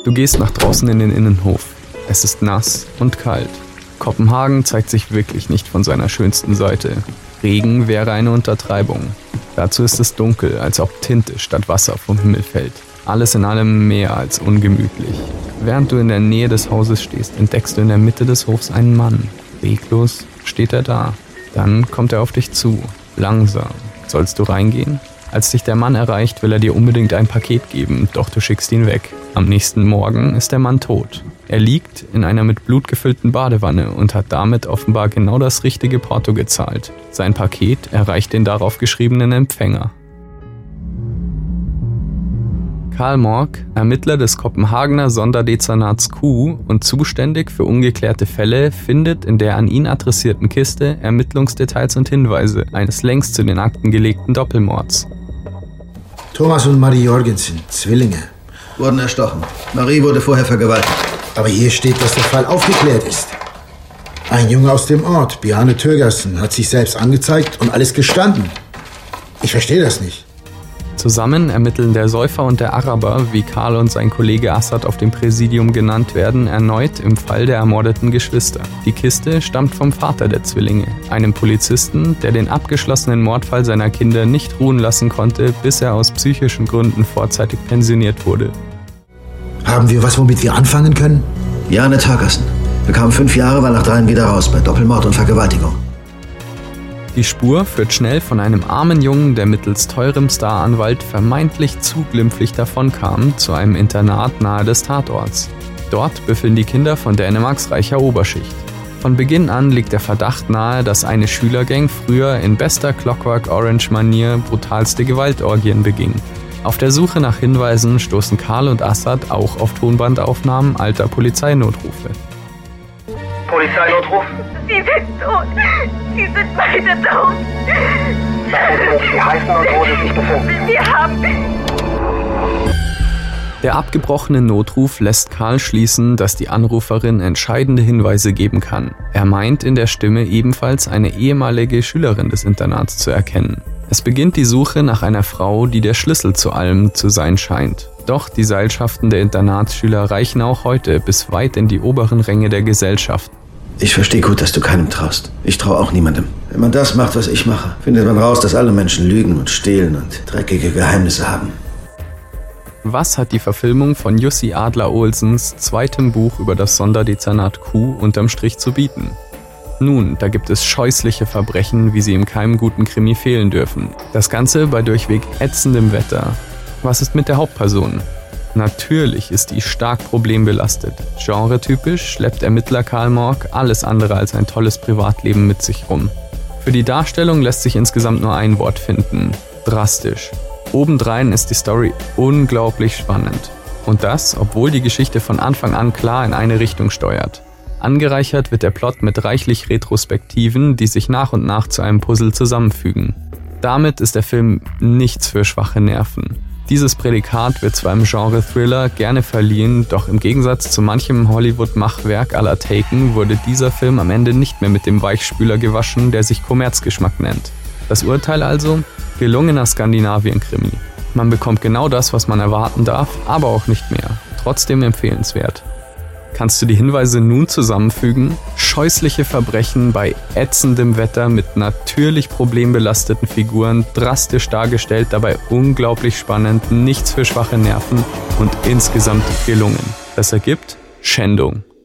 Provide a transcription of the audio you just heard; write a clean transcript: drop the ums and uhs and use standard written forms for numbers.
Du gehst nach draußen in den Innenhof. Es ist nass und kalt. Kopenhagen zeigt sich wirklich nicht von seiner schönsten Seite. Regen wäre eine Untertreibung. Dazu ist es dunkel, als ob Tinte statt Wasser vom Himmel fällt. Alles in allem mehr als ungemütlich. Während du in der Nähe des Hauses stehst, entdeckst du in der Mitte des Hofs einen Mann. Reglos steht er da. Dann kommt er auf dich zu. Langsam. Sollst du reingehen? Als dich der Mann erreicht, will er dir unbedingt ein Paket geben, doch du schickst ihn weg. Am nächsten Morgen ist der Mann tot. Er liegt in einer mit Blut gefüllten Badewanne und hat damit offenbar genau das richtige Porto gezahlt. Sein Paket erreicht den darauf geschriebenen Empfänger. Carl Morck, Ermittler des Kopenhagener Sonderdezernats Q und zuständig für ungeklärte Fälle, findet in der an ihn adressierten Kiste Ermittlungsdetails und Hinweise eines längst zu den Akten gelegten Doppelmords. Thomas und Marie Jorgensen, Zwillinge. Wurden erstochen. Marie wurde vorher vergewaltigt. Aber hier steht, dass der Fall aufgeklärt ist. Ein Junge aus dem Ort, Bjarne Thögersen, hat sich selbst angezeigt und alles gestanden. Ich verstehe das nicht. Zusammen ermitteln der Säufer und der Araber, wie Karl und sein Kollege Assad auf dem Präsidium genannt werden, erneut im Fall der ermordeten Geschwister. Die Kiste stammt vom Vater der Zwillinge, einem Polizisten, der den abgeschlossenen Mordfall seiner Kinder nicht ruhen lassen konnte, bis er aus psychischen Gründen vorzeitig pensioniert wurde. Haben wir was, womit wir anfangen können? Bjarne Thögersen. Bekam 5 Jahre, war nach 3 wieder raus bei Doppelmord und Vergewaltigung. Die Spur führt schnell von einem armen Jungen, der mittels teurem Staranwalt vermeintlich zu glimpflich davonkam, zu einem Internat nahe des Tatorts. Dort büffeln die Kinder von Dänemarks reicher Oberschicht. Von Beginn an liegt der Verdacht nahe, dass eine Schülergang früher in bester Clockwork Orange-Manier brutalste Gewaltorgien beging. Auf der Suche nach Hinweisen stoßen Karl und Assad auch auf Tonbandaufnahmen alter Polizeinotrufe. Polizeinotruf? Sie sind tot. Sie sind beide tot. Sagen Sie, wie heißen und wo Sie sich befinden. Wir haben... Der abgebrochene Notruf lässt Karl schließen, dass die Anruferin entscheidende Hinweise geben kann. Er meint in der Stimme ebenfalls eine ehemalige Schülerin des Internats zu erkennen. Es beginnt die Suche nach einer Frau, die der Schlüssel zu allem zu sein scheint. Doch die Seilschaften der Internatsschüler reichen auch heute bis weit in die oberen Ränge der Gesellschaft. Ich verstehe gut, dass du keinem traust. Ich traue auch niemandem. Wenn man das macht, was ich mache, findet man raus, dass alle Menschen lügen und stehlen und dreckige Geheimnisse haben. Was hat die Verfilmung von Jussi Adler-Olsens zweitem Buch über das Sonderdezernat Q unterm Strich zu bieten? Nun, da gibt es scheußliche Verbrechen, wie sie in keinem guten Krimi fehlen dürfen. Das Ganze bei durchweg ätzendem Wetter. Was ist mit der Hauptperson? Natürlich ist die stark problembelastet. Genretypisch schleppt Ermittler Carl Morck alles andere als ein tolles Privatleben mit sich rum. Für die Darstellung lässt sich insgesamt nur ein Wort finden: drastisch. Obendrein ist die Story unglaublich spannend. Und das, obwohl die Geschichte von Anfang an klar in eine Richtung steuert. Angereichert wird der Plot mit reichlich Retrospektiven, die sich nach und nach zu einem Puzzle zusammenfügen. Damit ist der Film nichts für schwache Nerven. Dieses Prädikat wird zwar im Genre Thriller gerne verliehen, doch im Gegensatz zu manchem Hollywood-Machwerk à la Taken wurde dieser Film am Ende nicht mehr mit dem Weichspüler gewaschen, der sich Kommerzgeschmack nennt. Das Urteil also? Gelungener Skandinavien-Krimi. Man bekommt genau das, was man erwarten darf, aber auch nicht mehr. Trotzdem empfehlenswert. Kannst du die Hinweise nun zusammenfügen? Scheußliche Verbrechen bei ätzendem Wetter mit natürlich problembelasteten Figuren, drastisch dargestellt, dabei unglaublich spannend, nichts für schwache Nerven und insgesamt gelungen. Das ergibt Schändung.